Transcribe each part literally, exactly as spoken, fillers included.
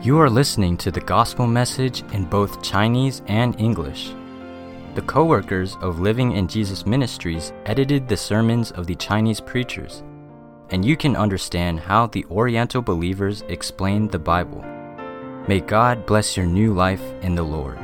You are listening to the gospel message in both Chinese and English. The co-workers of Living in Jesus Ministries edited the sermons of the Chinese preachers, and you can understand how the Oriental believers explain the Bible. May God bless your new life in the Lord.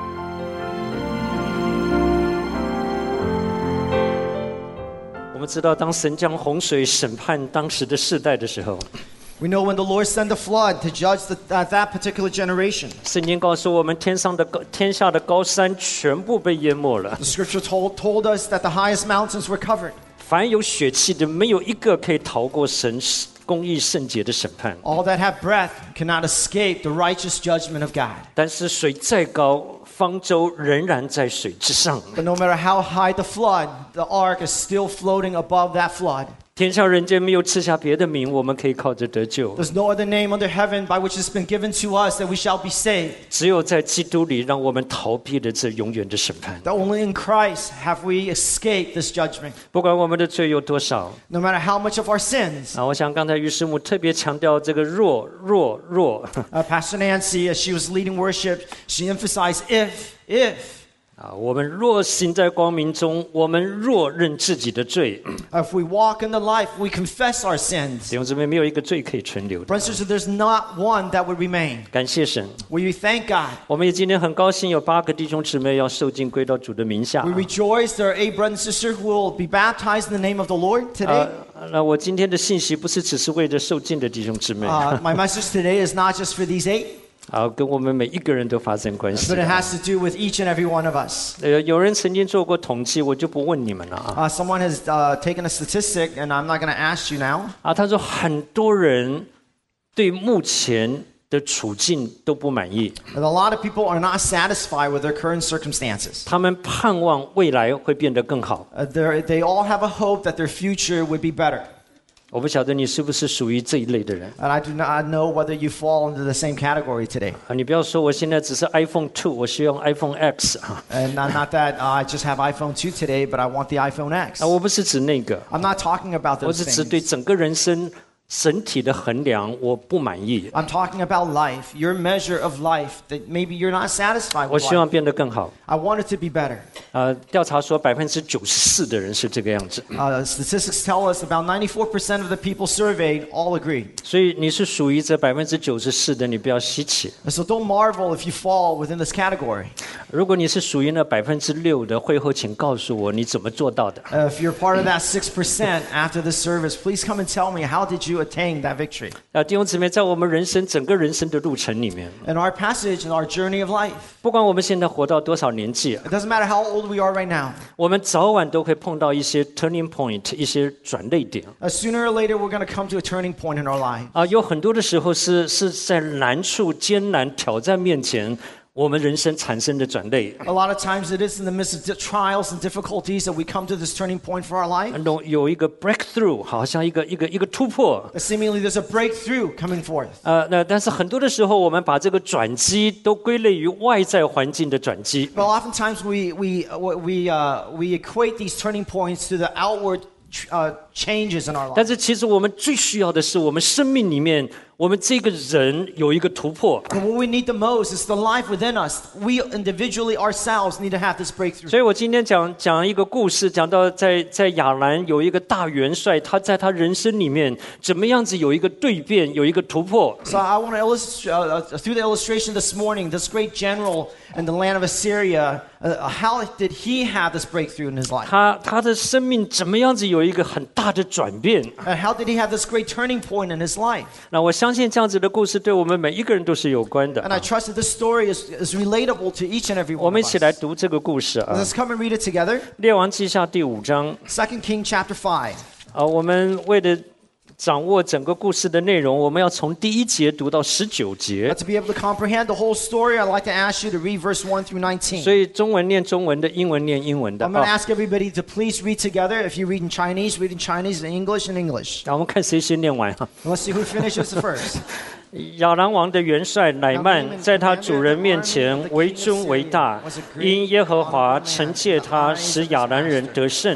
我们知道，当神将洪水审判当时的世代的时候， We know when the Lord sent the flood to judge the, uh, that particular generation. 圣经告诉我们，天上的高天下的高山全部被淹没了， The scripture told, told us that the highest mountains were covered. 凡有血气的，没有一个可以逃过神公义圣洁的审判。 All that have breath cannot escape the righteous judgment of God. 但是水再高，方舟仍然在水之上。 But no matter how high the flood, the ark is still floating above that flood. 天下人间没有赐下别的名，我们可以靠着得救。 There's no other name under heaven by which it's been given to us that we shall be saved. 只有在基督里，让我们逃避了这永远的审判。 That only in Christ have we escaped this judgment. 不管我们的罪有多少， No matter how much of our sins. 啊，我想刚才于师母特别强调这个弱弱弱。 Uh, Pastor Nancy, as she was leading worship, she emphasized if, if. 啊，我们若行在光明中，我们若认自己的罪， If we walk in the life, we confess our sins. 弟兄姊妹，没有一个罪可以存留的。 Brothers and sisters, there's not one that would remain. 感谢神， Will you thank God? 我们也今天很高兴有八个弟兄姊妹要受尽归到主的名下。 We rejoice there are eight brothers and sisters who will be baptized in the name of the Lord 啊 today. 那我今天的信息不是只是为了受尽的弟兄姊妹， Uh, my message today is not just for these eight, 啊，跟我们每一个人都发生关系 but。it has to do with each and every one of us. 呃，有人曾经做过统计，我就不问你们了啊。 Uh, someone has uh, taken a statistic, and I'm not going to ask you now. 啊，他说很多人对目前的处境都不满意， But a lot of people are not satisfied with their current circumstances. 他们盼望未来会变得更好。 Uh, they're- they all have a hope that their future would be better. 我不晓得你是不是属于这一类的人 And I do not know whether you fall into the same category today. 啊！你不要说我现在只是 iPhone two， 我希望 iPhone X 啊！ And not, not that uh, I just have iPhone two today, but I want the iPhone X. 啊，我不是指那个， I'm not talking about 我 those 是指对 things. 整个人生整体的衡量我不满意， I'm talking about life, your measure of life, that maybe you're not satisfied 我 with 希望 life. 变得更好。 I want it to be better. 啊，调查说百分之九十四的人是这个样子， Uh, statistics tell us about ninety-four percent of the people surveyed all agree. 所以你是属于这百分之九十四的，你不要稀奇。 So don't marvel if you fall within this category. 如果你是属于那百分之六的，会后请告诉我你怎么做到的。 Uh, if you're part of that six percent after the service, please come and tell me, how did you attain that victory? 啊，弟兄姊妹，在我们人生整个人生的路程里面， In our passage, in our journey of life, 不管我们现在活到多少年纪， it doesn't matter how old we are right now. 我们早晚都会碰到一些 turning point， 一些转捩点。 Uh, sooner or later, we're going to come to a turning point in our life. 啊，有很多的时候是是在难处、艰难、挑战面前，我们人生产生的转捩。 A lot of times it is in the midst of di- trials and difficulties that we come to this turning point for our life. 有有一个 breakthrough， 好像一个一个一个突破。 But seemingly there's a breakthrough coming forth. 呃，那但是很多的时候，我们把这个转机都归类于外在环境的转机。 But oftentimes we, we, uh, we, uh, we equate these turning points to the outward uh, changes in our 但 life. 是其实我们最需要的是，我们生命里面，我们这个人有一个突破。 But what we need the most is the life within us. We individually ourselves need to have this breakthrough. 所以我今天讲讲一个故事，讲到在在亚兰有一个大元帅，他在他人生里面怎么样子有一个蜕变，有一个突破。 So I want to illustrate, uh, uh, through the illustration this morning, this great general in the land of Assyria, uh, how did he have this breakthrough in his life? 他他的生命怎么样子有一个很大的转变？ And how did he have this great turning point in his life? 那我相信这样子的故事对我们每一个人都是有关的 And。I trust that this story is, is relatable to each and every 我 one 们 of 一起来 us. 读这个故事啊， Let's come and read it together. 《列王记下》第五章 Second King chapter five. 啊。我们为了掌握整个故事的内容，我们要从第一节读到十九节 But，to be able to comprehend the whole story, I'd like to ask you to read verse one through 所 nineteen. 以中文念中文的，英文念英文的 I'm going to 啊。 ask everybody to please read together. If you read in Chinese, read in Chinese, in English, in English. 那我们看谁先念完哈。 And let's see who finishes first. 亚兰王的元帅乃曼在他主人面前为尊为大，因耶和华惩戒他，使亚兰人得胜。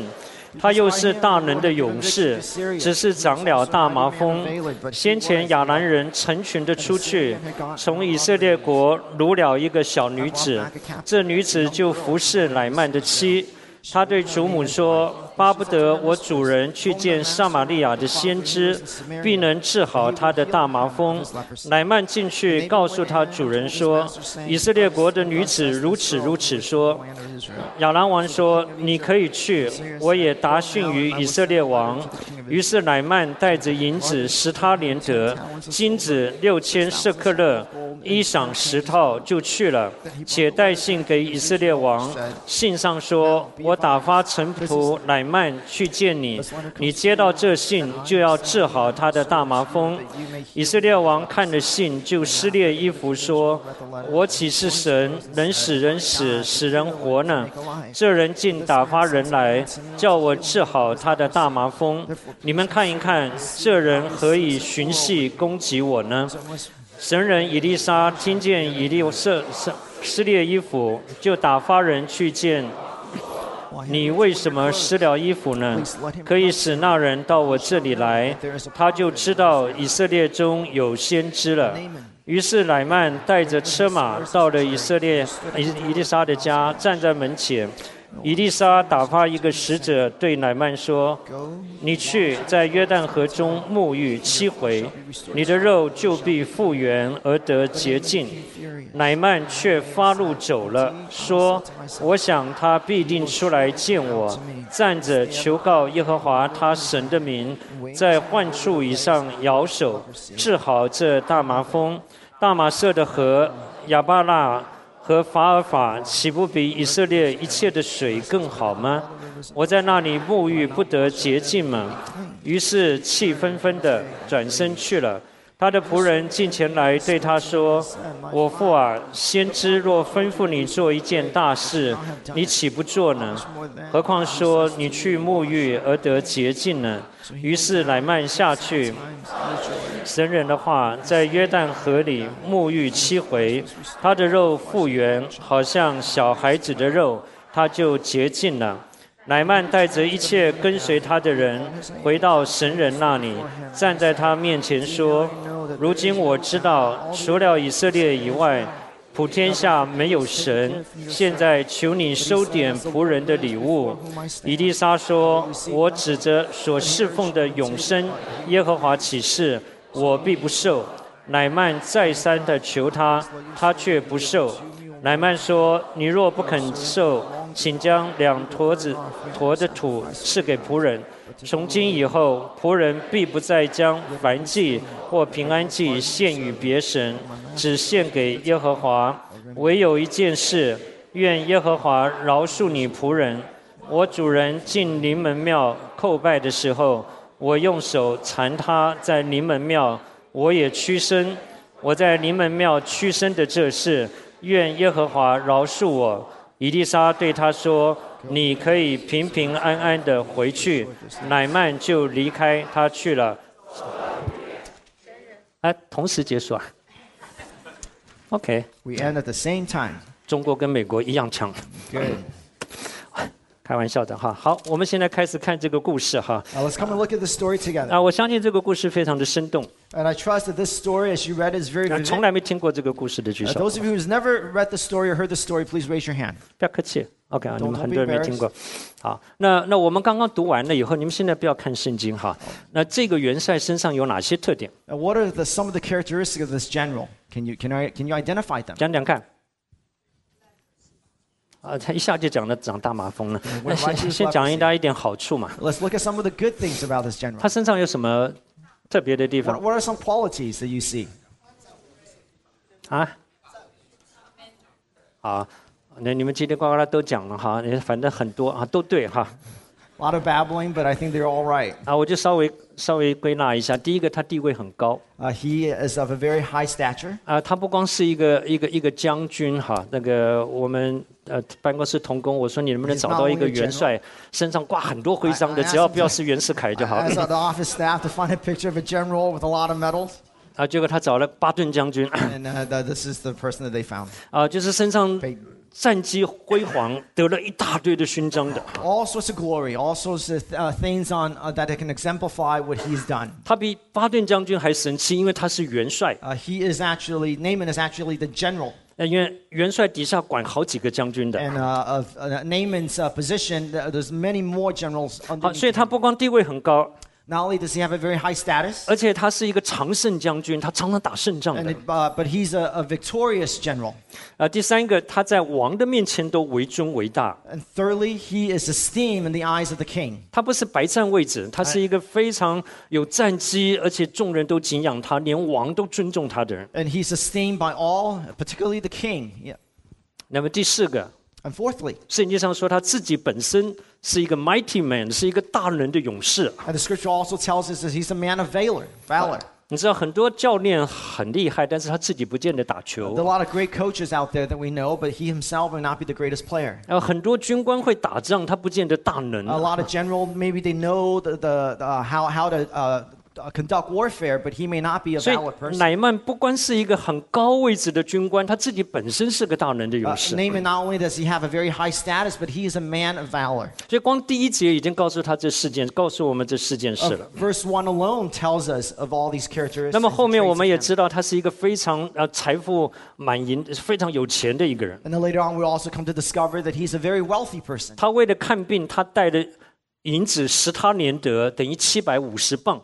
他又是大能的勇士，只是长了大麻风。先前亚兰人成群的出去，从以色列国掳了一个小女子，这女子就服侍乃曼的妻。他对主母说：“巴不得我主人去见撒玛利亚的先知，必能治好他的大麻风。”乃曼进去告诉他主人说：“以色列国的女子如此如此说。”亚兰王说：“你可以去，我也答讯于以色列王。”于是乃曼带着银子十他连得，金子六千舍克勒，衣裳十套，就去了，且带信给以色列王。信上说：“我打发臣仆乃曼去见你，你接到这信，就要治好他的大麻风。”以色列王看了信，就撕裂衣服说：“我岂是神，能使人死，使人活呢？这人竟打发人来，叫我治好他的大麻风。你们看一看，这人何以寻隙攻击我呢？”神人以利沙听见以利色撕裂衣服，就打发人去见。你为什么撕了衣服呢？可以使那人到我这里来，他就知道以色列中有先知了。于是乃曼带着车马到了以色列以以利沙的家，站在门前。以利沙打发一个使者对乃曼说：“你去在约旦河中沐浴七回，你的肉就必复原而得洁净。”乃曼却发怒走了，说：“我想他必定出来见我，站着求告耶和华他神的名，在患处以上摇手，治好这大麻风。大马色的河亚巴拉和法尔法岂不比以色列一切的水更好吗？我在那里沐浴不得洁净吗？”于是气纷纷地转身去了。他的仆人近前来对他说：“我父啊，先知若吩咐你做一件大事，你岂不做呢？何况说你去沐浴而得洁净呢？”于是乃曼下去，神人的话，在约旦河里沐浴七回，他的肉复原，好像小孩子的肉，他就洁净了。乃曼带着一切跟随他的人回到神人那里，站在他面前说：“如今我知道，除了以色列以外，普天下没有神。现在求你收点仆人的礼物。”以利沙说：“我指着所侍奉的永生耶和华起誓，我必不受。”乃曼再三的求他，他却不受。乃曼说：“你若不肯受，请将两坨子坨的土赐给仆人。从今以后，仆人必不再将燔祭或平安祭献与别神，只献给耶和华。唯有一件事，愿耶和华饶恕你仆人。我主人进临门庙叩拜的时候，我用手缠他在临门庙，我也屈身。我在临门庙屈身的这事，愿耶和华饶恕我。”以利沙对他说：“你可以平平安安的回去。”乃曼就离开他去了。哎，同时结束啊 ？OK。 We end at the same time. 中国跟美国一样强。 Good. 开玩笑的哈。好，我们现在开始看这个故事哈。 Now let's come and look at the story together. 啊，我相信这个故事非常的生动。 And I trust that this story, as you read, is very 啊， vivid. 从来没听过这个故事的举 Uh, 手。 those of you who's never read the story or heard the story, please raise your hand. 不要客气 ，OK 啊，你 Don't- 们 don't 很 be 多人没听过。好，那那我们刚刚读完了以后，你们现在不要看圣经哈。那这个元帅身上有哪些特点？ Now, what are the, some of the characteristics of this general? Can you, can I, can you identify them? 讲讲看。啊，他一下就讲了长大麻风了。那先先讲一大一点好处嘛。 Let's look at some of the good things about this general. 他身上有什么特别的地 What, 方 what are some qualities that you see? 啊？好，那你们叽里呱啦都讲了哈，反正很多啊，都对哈。 A lot of babbling, but I think they're all right. 啊，我就稍微稍微归纳一下。第一个，他地位很高。 Uh, he is of a very high stature. 啊，他不光是一个一个一个将军哈，那个我们呃办公室同工，我说你能不能找到一个元帅，身上挂很多徽章的，只要不要是袁世凯就好。 I asked the office staff to find a picture of a general with a lot of medals. 啊，结果他找了巴顿将军。 And uh, the, this is the person that they found. 啊，就是身上战绩辉煌，得了一大堆的勋章的。 All sorts of glory, all sorts of uh, things on uh, that can exemplify what he's done. 他比巴顿将军还神气，因为他是元帅。 Uh, he is actually Naaman is actually the general. 呃，因为元帅底下管好几个将军的。 And uh, of uh, Naaman's uh, position, there's many more generals 好， underneath 所以他 him. 不光地位很高， Not only does he have a very high status, 而且他是一个常胜将军，他常常打胜仗 and 的。 it, uh, but he's a, a victorious general. 啊，第三个，他在王的面前都为尊为大。 And thirdly, he is esteemed in the eyes of the king. 他不是白占位置，他是一个非常有战绩，而且众人都敬仰他，连王都尊重他的人。 And he's esteemed by all, particularly the king. Yeah. 那么第四个， And fourthly, 圣经上说他自己本身是一个 mighty man， 是一个大能的勇士。 and the scripture also tells us that he's a man of valor. valor. 你知道很多教练很厉害，但是他自己不见得打 There 球。 are a lot of great coaches out there that we know, but he himself may not be the greatest player. 然后很多军官会打仗，他不见得大能。 A lot of general, maybe they know the, the, the how how to uh, uh, conduct warfare, but he may not be a 所以 valid person. 乃曼不光是一个很高位置的军官，他自己本身是个大能的勇 Uh, 士。 Naaman not only does he have a very high status, but he is a man of valor. 所以光第一节已经告诉他这事件，告诉我们这四件事 Uh, 了。 verse one alone tells us of all these characteristics. 那么后 and 面我 traits 们 of 也 him. 知道他是一个非常呃财富满盈、非常有钱的一个人。 And then later on, we also come to discover that he's a very wealthy person. 他为了看病，他带的银子十他连得，等于七百五十磅，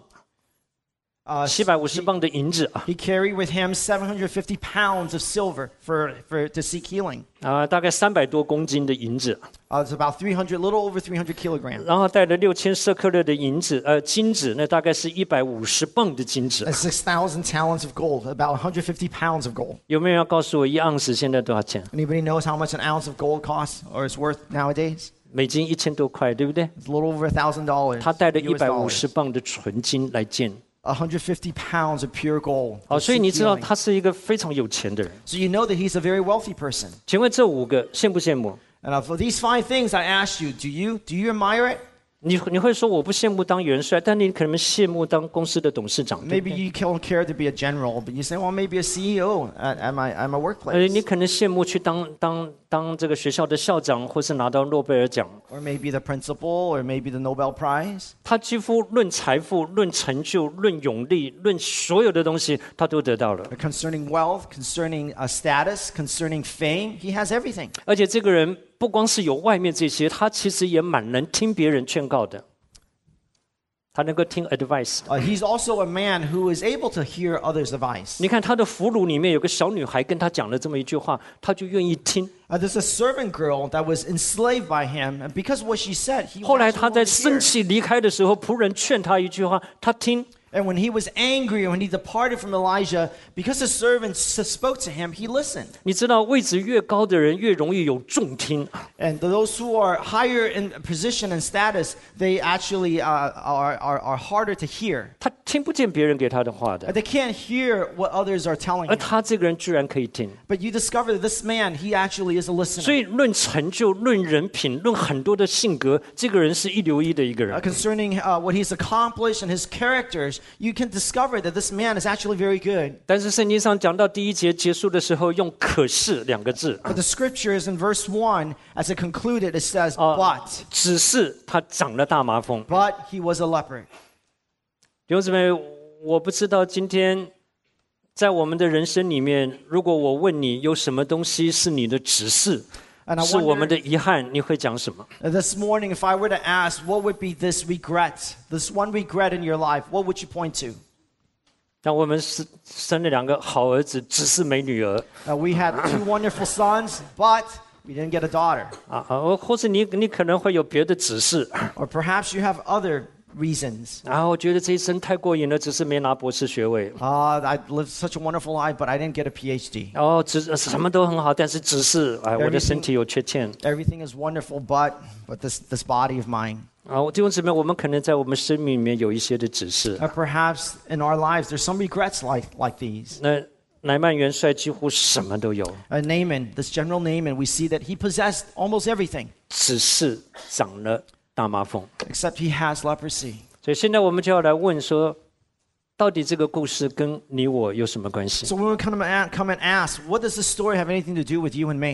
Uh, 七百五十磅的银子啊， he carried with him seven hundred fifty pounds of silver for, for to seek healing. 啊，大概三百多公斤的银子， Uh, it's about three hundred, little over three hundred kilograms. 然后带了六千舍克勒的银子，呃，金子，那大概是一百五十磅的金子。 And six thousand talents of gold, about one hundred fifty pounds of gold. 有没有要告诉我一盎司现在多少钱？ Anybody knows how much an ounce of gold costs or is worth nowadays? 美金一千多块，对不对？ It's a little over a thousand dollars. 他带了一 U S 百五十 dollars. 磅的纯金来建。 one hundred fifty pounds of pure gold. 好， to 所以 seek 你知道 healing. 他是一个非常有钱的人。 So you know that he's a very wealthy person. 请问这五个羡不羡慕？ And uh, for these five things I asked you, do you do you admire it? 你你会说我不羡慕当元帅，但你可能羡慕当公司的董事长，对不 Maybe 对？ you don't care to be a general, but you say, well, maybe a C E O at, at my at my 呃， workplace, 你可能羡慕去当当当这个学校的校长，或是拿到诺贝尔奖。 or maybe the principal, or maybe the Nobel Prize. 他几乎论财富、论成就、论勇力、论所有的东西，他都得到了。 Concerning wealth, concerning uh, status, concerning fame, he has everything. 而且这个人不光是有外面这些，他其实也蛮能听别人劝告的。他能够听 advice。 Uh, he's also a man who is able to hear others' advice. 你看他的俘虏里面有个小女孩跟他讲了这么一句话，他就愿意听。 Uh, there's a servant girl that was enslaved by him, and because of what she said, he 后来 actually 他在 wanted to 生 hear. 气离开的时候，仆人劝他一句话，他听。 And when he was angry, when he departed from Elijah, because the servants spoke to him, he listened. 你知道，位置越高的人越容易有重听。 And those who are higher in position and status, they actually uh, are, are, are harder to hear. 他听不见别人给他的话的， They can't hear what others are telling 而 him. 他这个人居然可以听。 But you discover that this man, he actually is a 所 listener. 以论成就、论人品、论很多的性格，这个人是一流一的一个 Uh, 人。 concerning uh, what he's accomplished and his characters, you can discover that this man is actually very good. 但是圣经上讲到第一节结束的时候，用“可是”两个字， But the scriptures in verse one, as it concluded, it says, Uh, but, 只是他长了大麻风。 but he was a leper. 弟兄姊妹，我不知道今天在我们的人生里面，如果我问你有什么东西是你的指示， And I 是我们 wonder, 的遗憾，你会讲什么？ uh, this morning, if I were to ask, what would be this regret, this one regret in your life, what would you point to? 但我们是生了两个好儿子，只是没女儿 Uh, we had two wonderful sons, but we didn't get a daughter. 啊啊！或是你你可能会有别的指示 Or perhaps you have other reasons. 啊，我觉得这一生太过瘾了，只是没拿博士学位。 Uh, I lived such a wonderful life, but I didn't get a P H D. 哦，只什么都很好，但是只是哎，我的身体有缺陷 Everything is wonderful, but but this this body of mine. 啊！弟兄姊妹，我们可能在我们生命里面有一些的指示。 Uh, perhaps in our lives there's some regrets like like these. 那乃曼元帅几乎什么都有， Uh, Naaman, this general Naaman, we see that he possessed almost everything, 只是长了大麻风。 except he has leprosy. 所以现在我们就要来问说，到底这个故事跟你我有什么关系？ So when we come and, come and ask, what does this story have anything to do with you and me?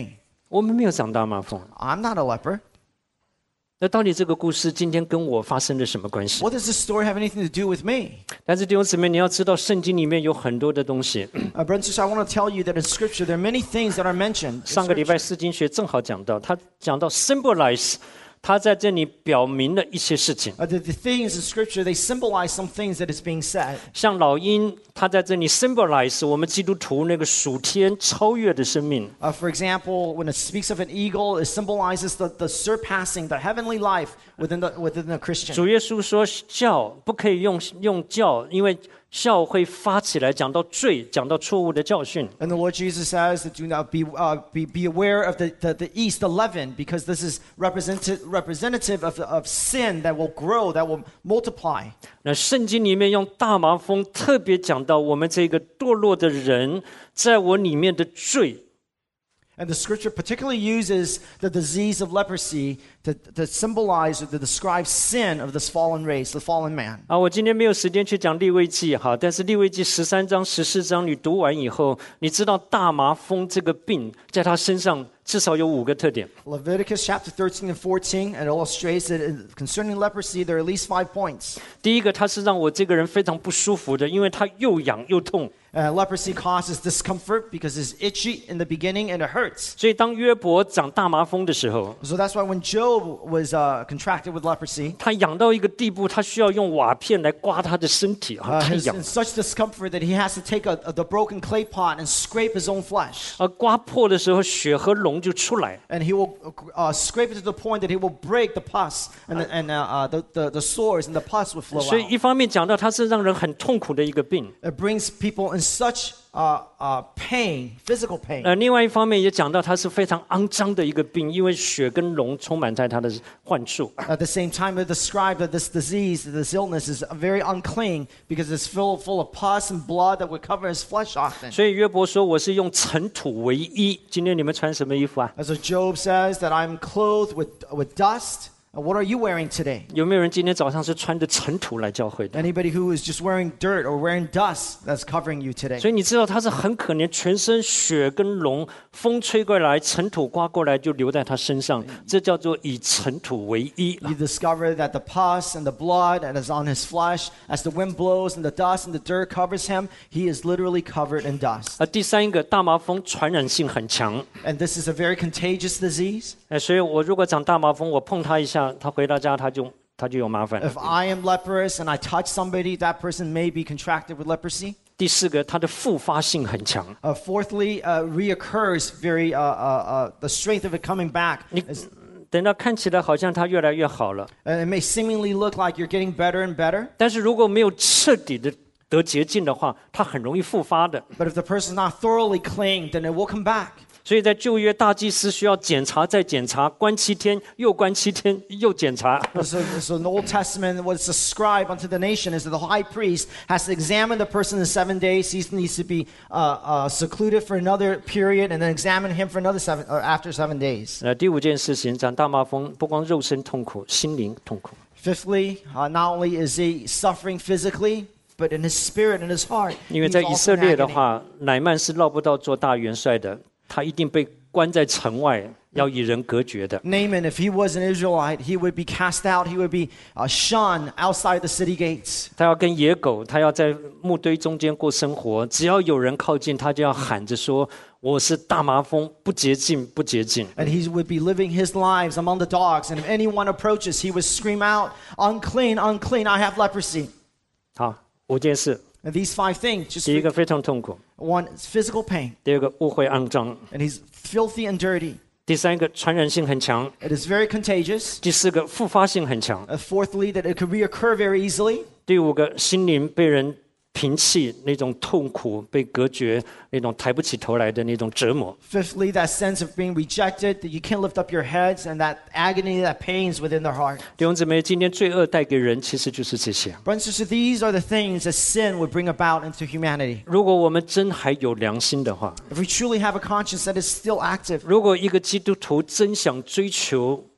我们没有长大麻风。 I'm not a leper. 那到底这个故事今天跟我发生了什么关系？ What does this story have anything to do with me? 但是弟兄姊妹，你要知道，圣经里面有很多的东西。 Uh, brothers and sisters, I want to tell you that in Scripture there are many things that are mentioned. in 上个礼 Scripture. 拜释经学正好讲到，他讲到 symbolize， 他在这里表明了一些事情。 Uh, the, the things in Scripture, they symbolize some things that is being said. 像老鹰，他在这里 symbolize 我们基督徒那个属天超越的生命。 Uh, for example, when it speaks of an eagle, it symbolizes the, the surpassing, the heavenly life within the, within the Christian. 主耶稣说叫不可以用用叫，因为笑会发起来，讲到罪，讲到错误的教训。 And the Lord Jesus says that do not be, uh, be, be aware of the, the, the east, the leaven, because this is representative, representative of, of sin that will grow, that will multiply. 那圣经里面用大麻风特别讲到我们这个堕落的人，在我里面的罪。 And the Scripture particularly uses the disease of leprosy to, to symbolize or to describe sin of this fallen race, the fallen man. 啊，我今天没有时间去讲利未记哈，但是利未记十三章、十四章你读完以后，你知道大麻风这个病在他身上至少有五个特点。 Leviticus chapter thirteen and fourteen, and illustrates that in- concerning leprosy, there are at least five points. 第一个，它是让我这个人非常不舒服的，因为它又痒又痛。 Uh, leprosy causes discomfort because it's itchy in the beginning and it hurts. 所以当约伯长大麻风的时候， So that's why when Job was uh, contracted with leprosy, 他痒到一个地步，他需要用瓦片来刮他的身体啊， uh, 太 he's 痒 in。such discomfort that he has to take a, a, the broken clay pot and scrape his own flesh. 而刮破的时候，血和脓就出来。 And he will uh, scrape it to the point that he will break the pus and, the, and uh, uh, the, the, the sores and the pus will flow 所以 out. 一方面讲到它是让人很痛苦的一个病， It brings people in such uh, uh, pain, physical pain. 呃，另外一方面也讲到它是非常肮脏的一个病，因为血跟脓充满在他的患处。 At the same time, it described that this disease, this illness is very unclean because it's full, full of pus and blood that would cover his flesh often. 所以约伯说：“我是用尘土为衣。”今天你们穿什么衣服啊？ As so Job says that I'm clothed with, with dust. And what are you wearing today? 有没有人今天早上是穿着尘土来教会的？ Anybody who is just wearing dirt or wearing dust that's covering you today. 所以你知道他是很可怜，全身血跟脓，风吹过来，尘土刮过来就留在他身上，这叫做以尘土为衣。 You discover that the pus and the blood and is on his flesh. As the wind blows and the dust and the dirt covers him, he is literally covered in dust. 而第三一个，大麻风传染性很强， And this is a very contagious disease. 哎，所以我如果长大麻风，我碰他一下，他回到家他就他就有麻烦。 If I am leprous and I touch somebody, that person may be contracted with leprosy. 第四个，它的复发性很强。 Uh, fourthly, uh, reoccurs very, uh, uh, uh, the strength of it coming back. 你 Is, 等到看起来好像它越来越好了， and it may seemingly look like you're getting better and better. 但是如果没有彻底的得洁净的话，它很容易复发的。 But if the person's not thoroughly cleaned, then it will come back. 所以在旧约，大祭司需要检查再检查，关七天，又关七天，又检查。 So, so in the Old Testament, what's ascribed unto the nation is that the high priest has to examine the person in seven days. He needs to be uh, uh, secluded for another period, and then examine him for another seven, or after seven days. 呃，第五件事情，长大麻风不光肉身痛苦，心灵痛苦。 Fifthly, uh, not only is he suffering physically, but in his spirit and his heart. 因为 he's 在以 also 色 in 列的 agony. 话，乃曼是绕不到做大元帅的，他一定被关在城外，要与人隔绝的。 Naaman, if he was an Israelite, he would be cast out. He would be uh, shunned outside the city gates. 他要跟野狗，他要在木堆中间过生活。只要有人靠近，他就要喊着说：“我是大麻风，不洁净，不洁净。” And he would be living his lives among the dogs. And if anyone approaches, he would scream out, unclean, unclean, I have leprosy. 好，五件事。 And these five things, just 第一个非常痛苦， one is physical pain. 第二个污秽肮脏， And he's filthy and dirty. 第三个传染性很强， It is very contagious. 第四个复发性很强， Uh, fourthly, that it could reoccur very easily. 第五个心灵被人摒弃，那种痛苦被隔绝，那种抬不起头来的那种折磨。 Fifthly, that sense of being rejected, that you can't lift up your heads, and that agony, that pains within their heart. 弟兄姊妹，今天罪恶带给人其实就是这些。 Brothers and sisters, these are the things that sin would bring about into humanity. 如果我们真还有良心的话， If we truly have a conscience that is still active, 如果一个基督徒真想追求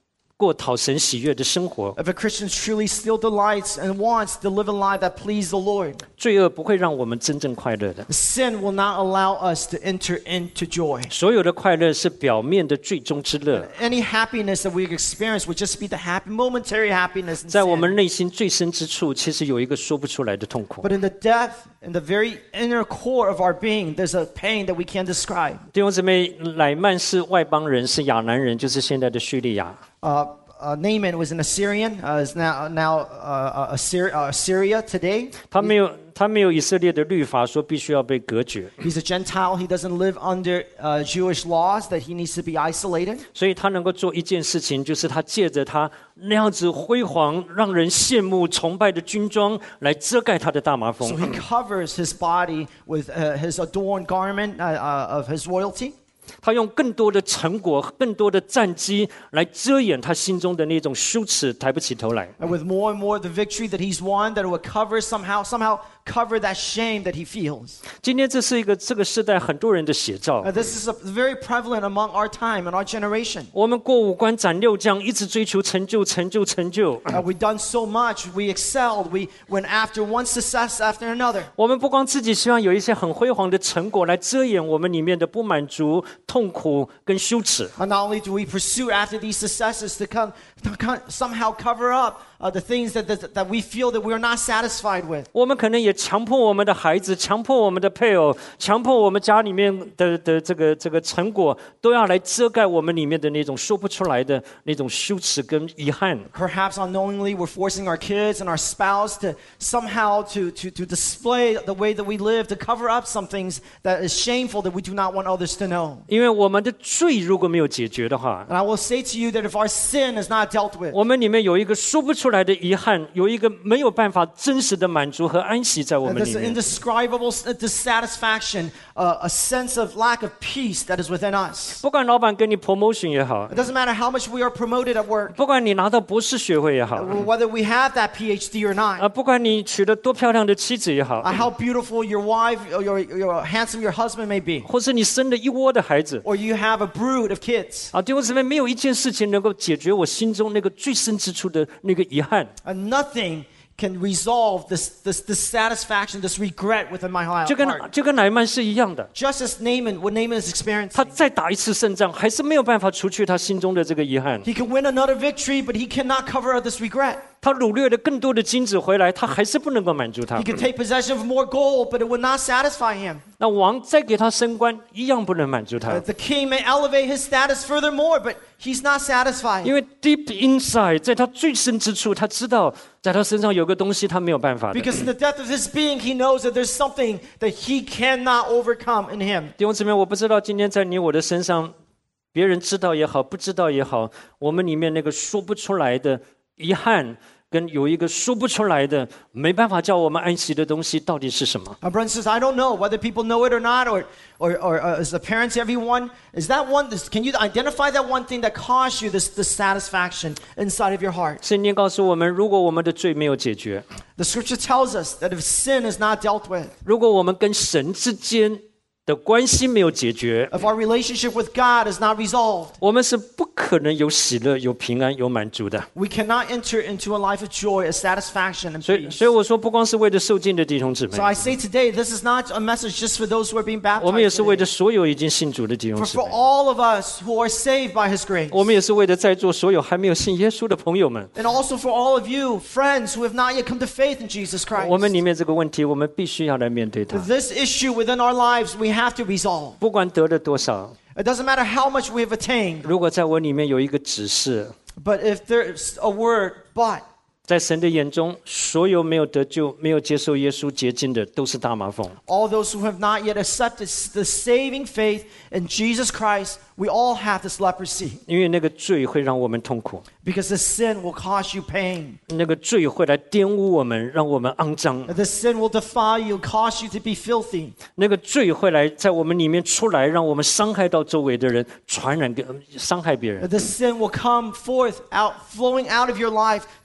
过讨神喜悦的生活。 If a Christian truly still delights and wants to live a life that pleases the Lord, 罪恶不会让我们真正快乐的。 sin will not allow us to enter into joy. 所有的快乐是表面的最终之乐， Any happiness that we experience would just be the happy, momentary happiness in 在我 sin. 们内心最深之处，其实有一个说不出来的痛苦。 But in the depth, in the very inner core of our being, there's a pain that we can't describe. 弟兄姊妹，乃曼是外邦人，是亚南人，就是现在的叙利亚。 Uh, uh, Naaman was an Assyrian, uh, is now now uh, uh, Assyria, uh, Syria today. 他没有，他没有以色列的律法说必须要被隔绝， He's a Gentile. He doesn't live under uh, Jewish laws that he needs to be isolated. 所以他能够做一件事情，就是他借着他那样子辉煌、让人羡慕、崇拜的军装来遮盖他的大麻 So 风。 he covers his body with uh, his adorned garment uh, uh, of his royalty. 他用更多的成果、更多的战绩来遮掩他心中的那种羞耻，抬不起头来。 And with more and more the victory that he's won, that it would cover somehow, somehow cover that shame that he feels. 今天这是一个这个时代很多人的写照 Uh,。this is a, very prevalent among our time and our generation. 我们过五关斩六将，一直追求成就、成就、成就。 Uh, we've done so much. We excelled. We went after one success after another. 我们不光自己希望有一些很辉煌的成果来遮掩我们里面的不满足、痛苦跟羞耻。 And not only do we pursue after these successes to come, to come somehow cover up uh, the things that, that that we feel that we are not satisfied with. 我们可能也强迫我们的孩子，强迫我们的配偶，强迫我们家里面的的这个这个成果，都要来遮盖我们里面的那种说不出来的那种羞耻跟遗憾。 Perhaps unknowingly, we're forcing our kids and our spouse to somehow to, to, to display the way that we live, to cover up some things that is shameful that we do not want others to know. 因为我们的罪如果没有解决的话， And I will say to you that if our sin is not dealt with, 我们里面有一个说不出来的遗憾，有一个没有办法真实的满足和安息在我们 this 里面。 indescribable dissatisfaction, uh, a sense of lack of peace that is within us. 不管老板给你 promotion 也好， It doesn't matter how much we are promoted at work, 不管你拿到博士学位也好， whether we have that P H D or not, 啊，不管你娶了多漂亮的妻子也好， uh, how beautiful your wife or your, your handsome your husband may be, 或是你生了一窝的孩子， or you have a brood of kids, 啊，弟兄姊妹，没有一件事情能够解决我心中那个最深之处的那个遗憾。 and nothing can resolve this, this dissatisfaction, this regret within my heart. 就跟就跟乃曼是一样的， Just as Naaman, what Naaman is 他 experiencing, 再打一次胜仗，还是没有办法除去他心中的这个遗憾。 he can win another victory, but he cannot cover up this regret. 他掳掠了更多的金子回来，他还是不能够满足他 He。can take possession of more gold, but it would not satisfy him. 那王再给他升官，一样不能满足 Uh, 他， the king may elevate his status furthermore, but he's not satisfied. 因为 deep inside， 在他最深之处，他知道在他身上有个东西他没有办法的。 Because in the depth of his being, he knows that there's something that he cannot overcome in him. 弟兄姊妹，我不知道今天在你我的身上，别人知道也好，不知道也好，我们里面那个说不出来的遗憾，跟有一个说不出来的没办法叫我们安息的东西，到底是什么？ My brother says, I don't know whether people know it or not, or, or, or uh, as the parents, everyone, is that one, this, can you identify that one thing that caused you this dissatisfaction inside of your heart? 圣经告诉我们，如果我们的罪没有解决， The scripture tells us that if sin is not dealt with, 如果我们跟神之间的关系没有解决， if our relationship with God is not resolved, 我们是不可能有喜乐、有平安、有满足的。 we cannot enter into a life of joy, a satisfaction, and 所以， peace. 所以我说，不光是为了受尽的弟兄姊妹 So，I say today, this is not a message just for those who are being 我们也 baptized 是为 today. 了所有已经信主的弟兄 For, 姊 for 妹， all of us who are saved by His grace. 我们也是为了在座所有还没有信耶稣的朋友们。 And also for all of you, friends who have not yet come to faith in Jesus Christ. 我们里面这个问题，我们必须要来面对它。 This issue within our lives, we have to resolve. 不管得了多少， It doesn't matter how much we have attained, 如果在我里面有一个指示， but if there's a word, but, 在神的眼中，所有没有得救、没有接受耶稣洁净的，都是大麻风。 all those who have not yet accepted the saving faith in Jesus Christ, we all have this leprosy. 因为那个罪会让我们痛苦， Because the sin will cause you pain. 那个罪会来玷污我们，让我们肮脏。 The sin will defile you, cause you to be filthy. 那个罪会来在我们里面出来，让我们伤害到周围的人，传染给伤害别人。 The sin will come forth, out, flowing out of your life to be contaminated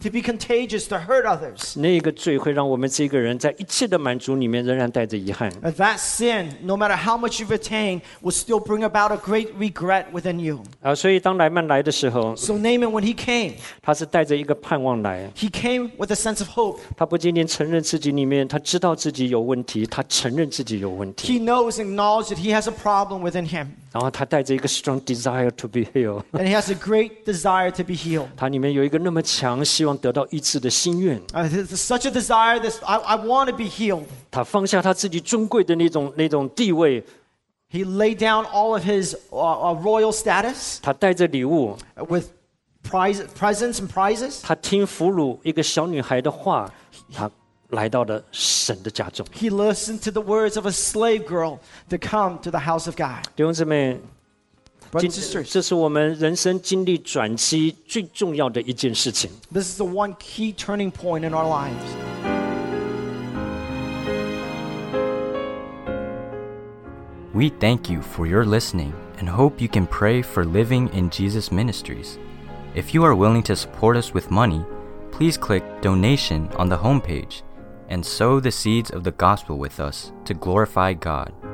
contagious to hurt others. 那个罪会让我们这个人在一切的满足里面仍然带着遗憾。 And that sin, no matter how much you've attained, will still bring about a great regret within you. 啊，所以当乃曼来的时候， So Naaman, when he came, 他是带着一个盼望来。 he came with a sense of hope. 他不仅仅承认自己里面，他知道自己有问题，他承认自己有问题， He knows and acknowledges that he has a problem within him. 然后他带着一个 strong desire to be healed， And he has a great desire to be healed. 他里面有一个那么强希望得到医治的心愿。 Uh, there's such a desire that I, I want to be healed. 他放下他自己尊贵的那种那种地位， He laid down all of his uh, uh, royal status 他带着礼物， with prize, presents and prizes. 他听俘虏一个小女孩的话，他来到了神的家中。 He listened to the words of a slave girl to come to the house of God. 弟兄姊妹， Brothers 今 and sisters, 这是我们人生经历转机最重要的一件事情。 this is the one key turning point in our lives. We thank you for your listening and hope you can pray for Living in Jesus Ministries. If you are willing to support us with money, please click Donation on the homepage and sow the seeds of the gospel with us to glorify God.